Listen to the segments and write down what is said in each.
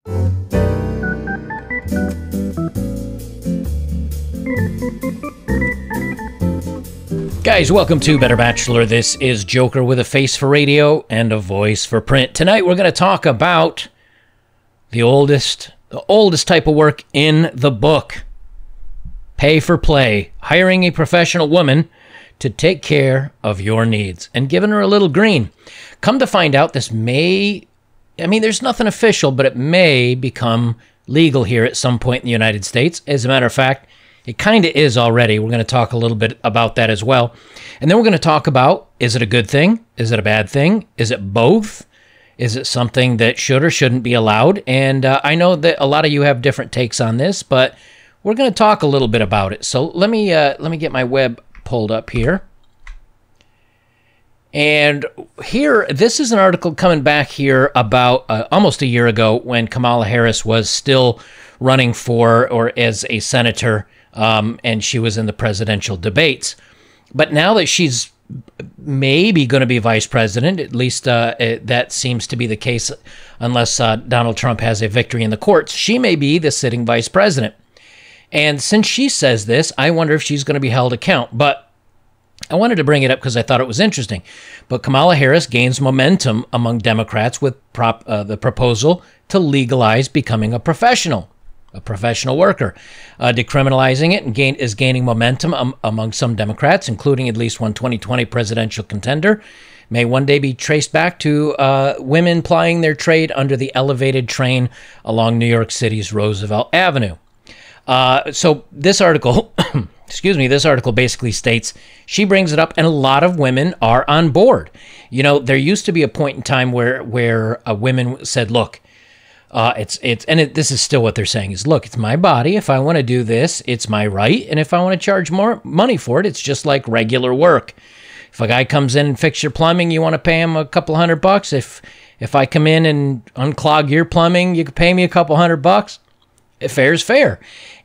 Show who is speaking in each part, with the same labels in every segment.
Speaker 1: Guys, welcome to Better Bachelor. This is Joker with a face for radio and a voice for print. Tonight we're going to talk about the oldest type of work in the book. Pay for play. Hiring a professional woman to take care of your needs and giving her a little green. Come to find out, this may, there's nothing official, but it may become legal here at some point in the United States. As a matter of fact, it kind of is already. We're going to talk a little bit about that as well. And then we're going to talk about, is it a good thing? Is it a bad thing? Is it both? Is it something that should or shouldn't be allowed? And I know that a lot of you have different takes on this, but we're going to talk a little bit about it. So let me get my web pulled up here. And here, this is an article coming back here about almost a year ago when Kamala Harris was still running for or as a senator, and she was in the presidential debates. But now that she's maybe going to be vice president, at least that seems to be the case, unless Donald Trump has a victory in the courts, she may be the sitting vice president. And since she says this, I wonder if she's going to be held account. But I wanted to bring it up because I thought it was interesting. But Kamala Harris gains momentum among Democrats with the proposal to legalize becoming a professional worker. Decriminalizing it is gaining momentum among some Democrats, including at least one 2020 presidential contender. May one day be traced back to women plying their trade under the elevated train along New York City's Roosevelt Avenue. So this article, this article basically states, she brings it up and a lot of women are on board. You know, there used to be a point in time where women said, look, this is still what they're saying is, look, it's my body. If I want to do this, it's my right. And if I want to charge more money for it, it's just like regular work. If a guy comes in and fix your plumbing, you want to pay him a couple $100. If I come in and unclog your plumbing, you can pay me a couple $100. Fair is fair.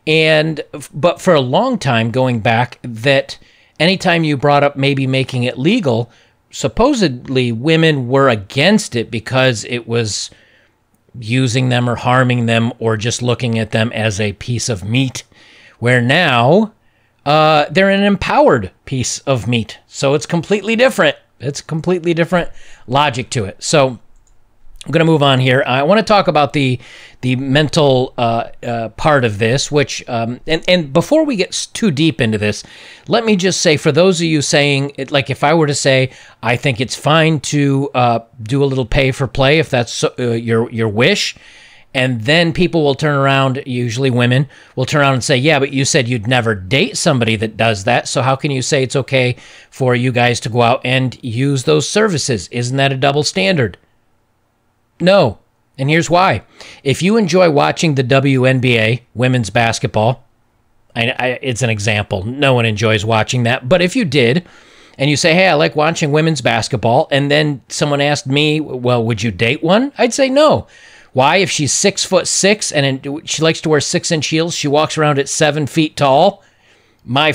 Speaker 1: But for a long time going back, that anytime you brought up maybe making it legal, supposedly women were against it because it was using them or harming them or just looking at them as a piece of meat, where now they're an empowered piece of meat. So it's completely different. It's completely different logic to it. So I'm going to move on here. I want to talk about the mental part of this, which and before we get too deep into this, let me just say, for those of you saying, like, if I were to say, I think it's fine to do a little pay for play if that's your wish, and then people will turn around, usually women, will turn around and say, yeah, but you said you'd never date somebody that does that, so how can you say it's okay for you guys to go out and use those services? Isn't that a double standard? No, and here's why. If you enjoy watching the WNBA, women's basketball, it's an example. No one enjoys watching that. But if you did, and you say, hey, I like watching women's basketball, and then someone asked me, well, would you date one? I'd say no. Why? If she's 6'6" and she likes to wear 6-inch heels, she walks around at 7 feet tall, my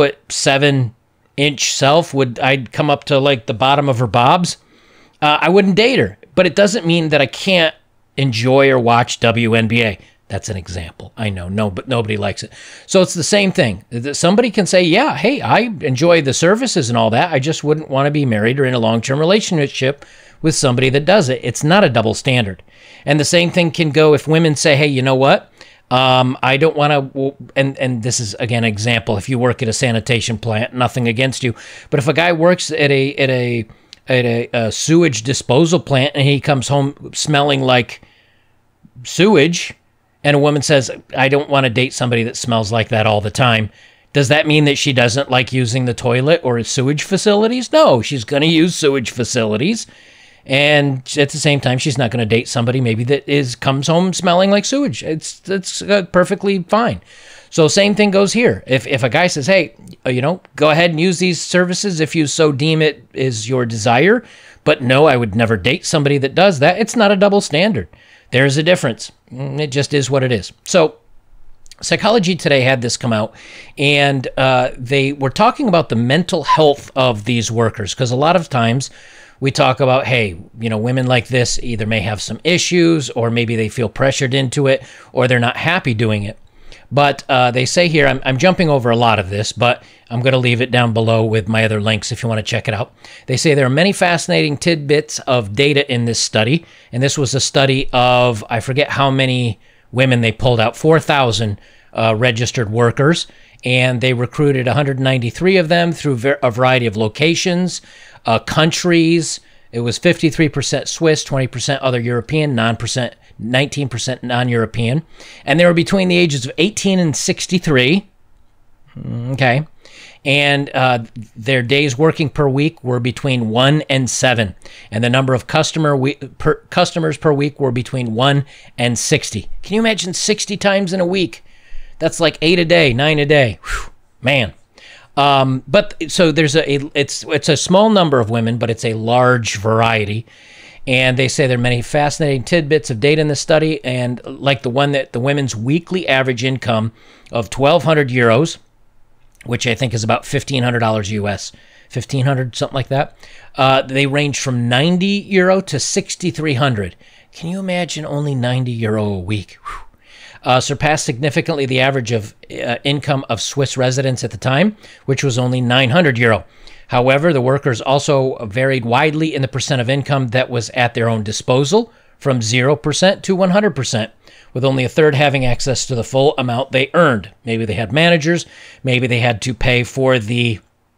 Speaker 1: 5'7" self, I'd come up to like the bottom of her bobs. I wouldn't date her. But it doesn't mean that I can't enjoy or watch WNBA. That's an example. I know, no, but nobody likes it. So it's the same thing. Somebody can say, yeah, hey, I enjoy the services and all that. I just wouldn't want to be married or in a long-term relationship with somebody that does it. It's not a double standard. And the same thing can go if women say, hey, you know what? I don't want to, and this is, again, an example. If you work at a sanitation plant, nothing against you. But if a guy works at a sewage disposal plant and he comes home smelling like sewage, and a woman says, I don't want to date somebody that smells like that all the time, does that mean that she doesn't like using the toilet or sewage facilities? No, she's going to use sewage facilities, and at the same time, she's not going to date somebody maybe that comes home smelling like sewage. It's perfectly fine. So same thing goes here. If a guy says, hey, go ahead and use these services if you so deem it is your desire, but no, I would never date somebody that does that, it's not a double standard. There's a difference. It just is what it is. So Psychology Today had this come out, and they were talking about the mental health of these workers, because a lot of times we talk about, hey, women like this either may have some issues, or maybe they feel pressured into it, or they're not happy doing it. But they say here, I'm jumping over a lot of this, but I'm going to leave it down below with my other links if you want to check it out. They say there are many fascinating tidbits of data in this study. And this was a study of, I forget how many women they pulled out, 4,000 registered workers. And they recruited 193 of them through a variety of locations, countries. It was 53% Swiss, 20% other European, 19% non-European. And they were between the ages of 18 and 63. Okay. And their days working per week were between 1 and 7. And the number of customers per week were between 1 and 60. Can you imagine 60 times in a week? That's like 8 a day, 9 a day. Whew, man. But so it's a small number of women, but it's a large variety. And they say there are many fascinating tidbits of data in the study, and like the one that the women's weekly average income of 1,200 euros, which I think is about $1,500 US, 1,500, something like that. They range from 90 euro to 6,300. Can you imagine only 90 euro a week? Surpassed significantly the average of income of Swiss residents at the time, which was only 900 euro. However, the workers also varied widely in the percent of income that was at their own disposal, from 0% to 100%, with only a third having access to the full amount they earned. Maybe they had managers, maybe they had to pay for the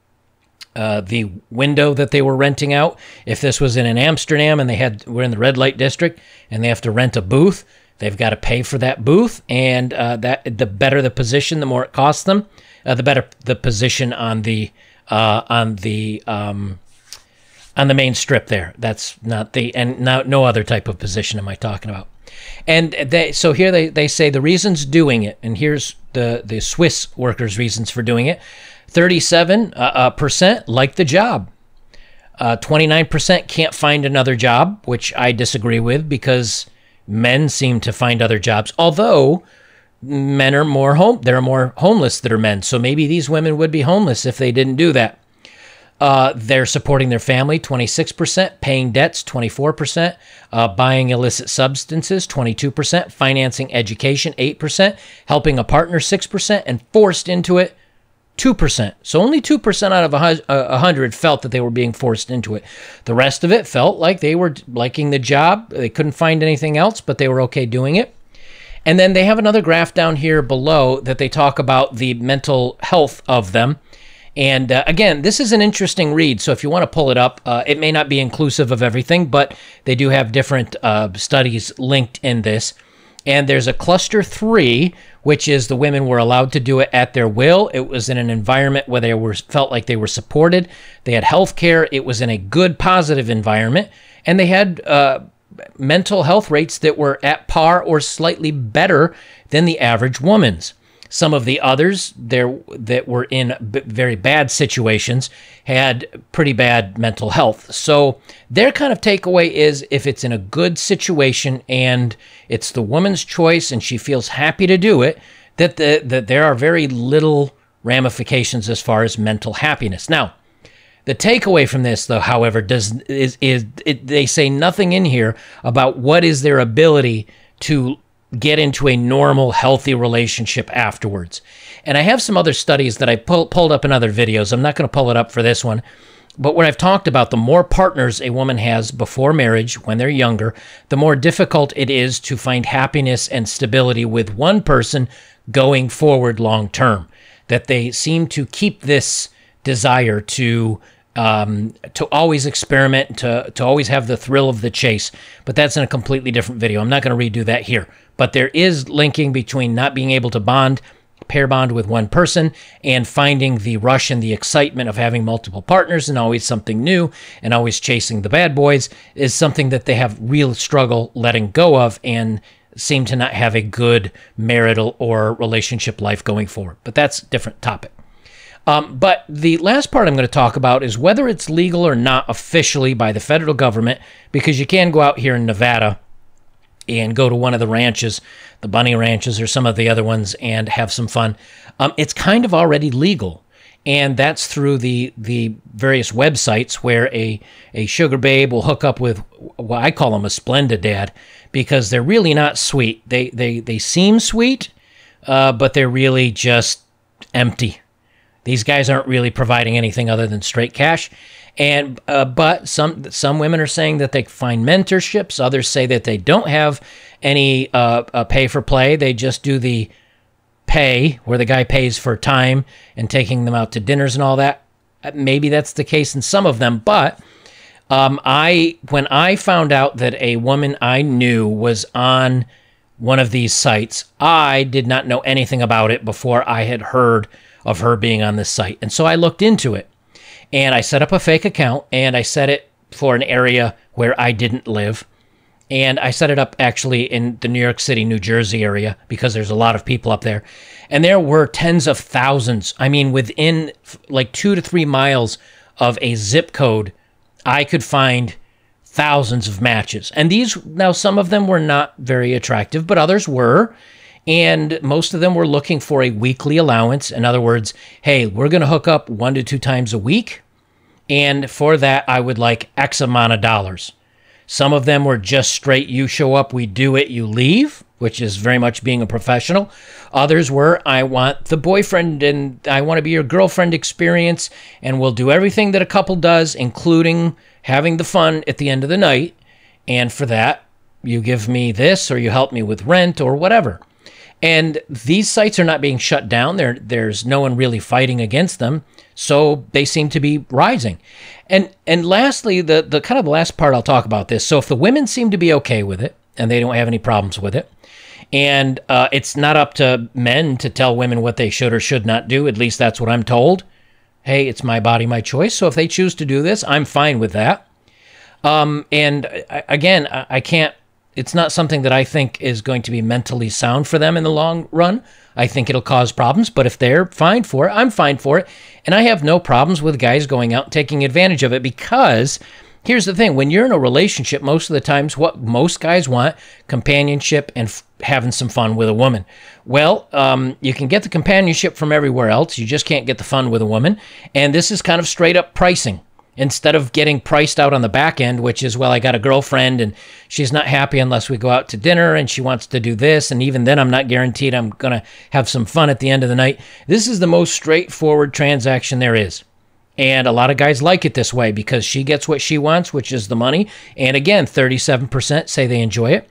Speaker 1: window that they were renting out. If this was in Amsterdam and were in the red light district and they have to rent a booth, they've got to pay for that booth, and that the better the position, the more it costs them. The better the position on the main strip there. That's not no other type of position am I talking about. And so here they say the reasons doing it, and here's the Swiss workers' reasons for doing it. 37% like the job. 29% can't find another job, which I disagree with, because men seem to find other jobs, although men are there are more homeless that are men. So maybe these women would be homeless if they didn't do that. They're supporting their family, 26%, paying debts, 24%, buying illicit substances, 22%, financing education, 8%, helping a partner, 6%, and forced into it, 2%. So only 2% out of 100 felt that they were being forced into it. The rest of it felt like they were liking the job. They couldn't find anything else, but they were okay doing it. And then they have another graph down here below that they talk about the mental health of them. And again, this is an interesting read. So if you want to pull it up, it may not be inclusive of everything, but they do have different studies linked in this. And there's a cluster 3, which is the women were allowed to do it at their will. It was in an environment where they felt like they were supported. They had health care. It was in a good, positive environment. And they had mental health rates that were at par or slightly better than the average woman's. Some of the others that were in very bad situations had pretty bad mental health. So their kind of takeaway is, if it's in a good situation and it's the woman's choice and she feels happy to do it, that there are very little ramifications as far as mental happiness. Now, the takeaway from this, though, however, they say nothing in here about what is their ability to get into a normal, healthy relationship afterwards. And I have some other studies that I pulled up in other videos. I'm not going to pull it up for this one. But what I've talked about, the more partners a woman has before marriage, when they're younger, the more difficult it is to find happiness and stability with one person going forward long term. That they seem to keep this desire to always experiment, to always have the thrill of the chase. But that's in a completely different video. I'm not going to redo that here. But there is linking between not being able to pair bond with one person and finding the rush and the excitement of having multiple partners and always something new and always chasing the bad boys is something that they have real struggle letting go of and seem to not have a good marital or relationship life going forward. But that's a different topic. But the last part I'm going to talk about is whether it's legal or not officially by the federal government, because you can go out here in Nevada and go to one of the ranches, the bunny ranches or some of the other ones, and have some fun. It's kind of already legal. and that's through the various websites where a sugar babe will hook up with what I call them a Splenda dad, because they're really not sweet. They seem sweet, but they're really just empty. These guys aren't really providing anything other than straight cash. And but some women are saying that they find mentorships. Others say that they don't have any pay for play. They just do the pay, where the guy pays for time and taking them out to dinners and all that. Maybe that's the case in some of them, but when I found out that a woman I knew was on one of these sites, I did not know anything about it before I had heard of her being on this site. And so I looked into it, and I set up a fake account, and I set it for an area where I didn't live. And I set it up actually in the New York City, New Jersey area, because there's a lot of people up there. And there were tens of thousands. I mean, within like 2 to 3 miles of a zip code, I could find thousands of matches. And now some of them were not very attractive, but others were. And most of them were looking for a weekly allowance. In other words, hey, we're going to hook up 1 to 2 times a week. And for that, I would like X amount of dollars. Some of them were just straight, you show up, we do it, you leave, which is very much being a professional. Others were, I want the boyfriend and I want to be your girlfriend experience, and we'll do everything that a couple does, including having the fun at the end of the night. And for that, you give me this, or you help me with rent or whatever. And these sites are not being shut down. There's no one really fighting against them. So they seem to be rising. And lastly, the kind of the last part I'll talk about this. So if the women seem to be okay with it, and they don't have any problems with it, and it's not up to men to tell women what they should or should not do, at least that's what I'm told. Hey, it's my body, my choice. So if they choose to do this, I'm fine with that. Again, I can't, it's not something that I think is going to be mentally sound for them in the long run. I think it'll cause problems, but if they're fine for it, I'm fine for it. And I have no problems with guys going out and taking advantage of it, because here's the thing. When you're in a relationship, most of the times what most guys want, companionship and having some fun with a woman. Well, you can get the companionship from everywhere else. You just can't get the fun with a woman. And this is kind of straight up pricing. Instead of getting priced out on the back end, which is, well, I got a girlfriend and she's not happy unless we go out to dinner and she wants to do this. And even then, I'm not guaranteed I'm going to have some fun at the end of the night. This is the most straightforward transaction there is. And a lot of guys like it this way because she gets what she wants, which is the money. And again, 37% say they enjoy it.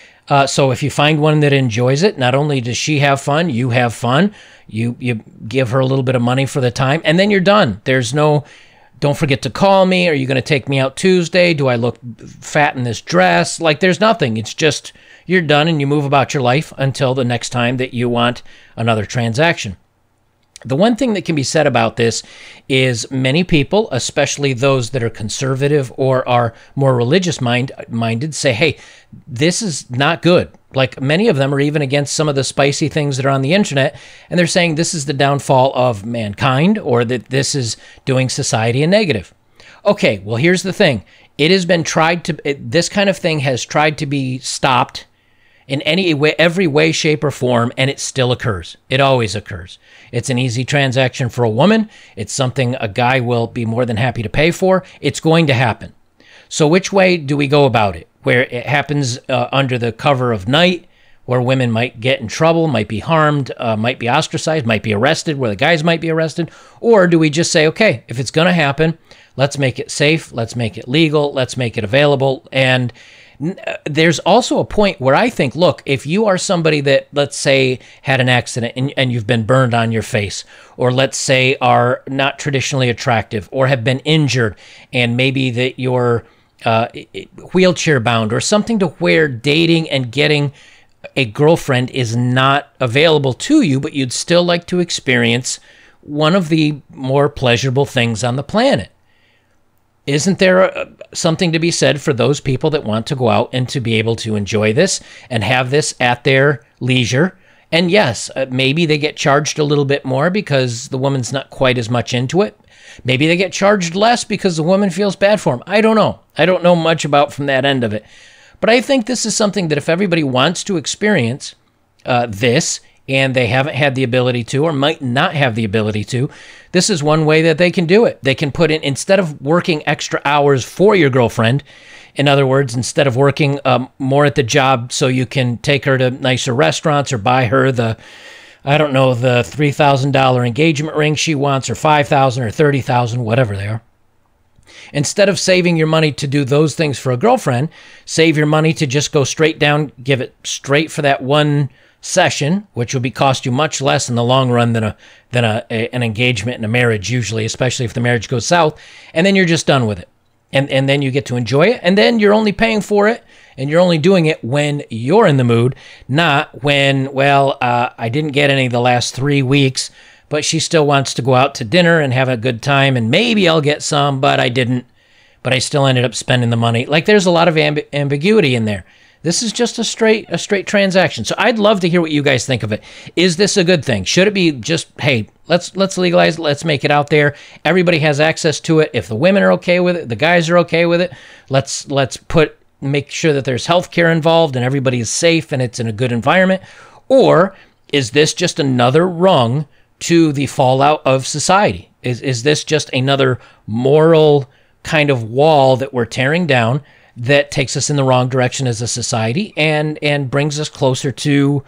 Speaker 1: So if you find one that enjoys it, not only does she have fun, you have fun. You give her a little bit of money for the time, and then you're done. There's no... Don't forget to call me. Are you going to take me out Tuesday? Do I look fat in this dress? Like, there's nothing. It's just you're done and you move about your life until the next time that you want another transaction. The one thing that can be said about this is many people, especially those that are conservative or are more religious minded, say, hey, this is not good. Like, many of them are even against some of the spicy things that are on the internet, and they're saying this is the downfall of mankind, or that this is doing society a negative. Okay, well, here's the thing. It has been this kind of thing has tried to be stopped in every way, shape, or form, and it still occurs. It always occurs. It's an easy transaction for a woman. It's something a guy will be more than happy to pay for. It's going to happen. So which way do we go about it? Where it happens under the cover of night, where women might get in trouble, might be harmed, might be ostracized, might be arrested, where the guys might be arrested? Or do we just say, okay, if it's going to happen, let's make it safe, let's make it legal, let's make it available? And there's also a point where I think, look, if you are somebody that, let's say, had an accident and you've been burned on your face, or let's say are not traditionally attractive, or have been injured, and maybe that you're wheelchair bound or something, to where dating and getting a girlfriend is not available to you, but you'd still like to experience one of the more pleasurable things on the planet. Isn't there something to be said for those people that want to go out and to be able to enjoy this and have this at their leisure? And yes, maybe they get charged a little bit more because the woman's not quite as much into it. Maybe they get charged less because the woman feels bad for them. I don't know. I don't know much about from that end of it. But I think this is something that if everybody wants to experience this, and they haven't had the ability to, or might not have the ability to, this is one way that they can do it. They can put in, instead of working extra hours for your girlfriend, in other words, instead of working more at the job so you can take her to nicer restaurants or buy her the, I don't know, the $3,000 engagement ring she wants, or $5,000 or $30,000, whatever they are. Instead of saving your money to do those things for a girlfriend, save your money to just go straight down, give it straight for that one session, which will cost you much less in the long run than an engagement and a marriage usually, especially if the marriage goes south, and then you're just done with it. And then you get to enjoy it, and then you're only paying for it, and you're only doing it when you're in the mood, not when, well, I didn't get any the last 3 weeks, but she still wants to go out to dinner and have a good time, and maybe I'll get some, but I didn't, but I still ended up spending the money. Like, there's a lot of ambiguity in there. This is just a straight transaction. So I'd love to hear what you guys think of it. Is this a good thing? Should it be just, hey, let's legalize it, let's make it out there. Everybody has access to it. If the women are okay with it, the guys are okay with it. Let's make sure that there's healthcare involved and everybody is safe and it's in a good environment. Or is this just another rung to the fallout of society? Is this just another moral kind of wall that we're tearing down that takes us in the wrong direction as a society and brings us closer to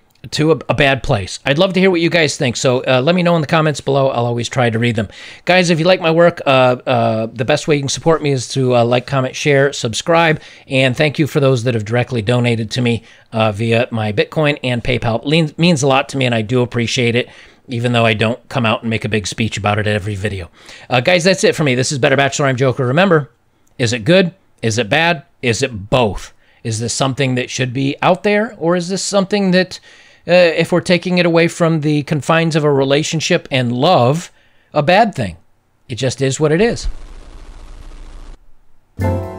Speaker 1: a bad place? I'd love to hear what you guys think. So let me know in the comments below. I'll always try to read them. Guys, if you like my work, the best way you can support me is to like, comment, share, subscribe. And thank you for those that have directly donated to me via my Bitcoin and PayPal. It means a lot to me, and I do appreciate it, even though I don't come out and make a big speech about it at every video. Guys, that's it for me. This is Better Bachelor. I'm Joker. Remember, is it good? Is it bad? Is it both? Is this something that should be out there? Or is this something that, if we're taking it away from the confines of a relationship and love, a bad thing? It just is what it is.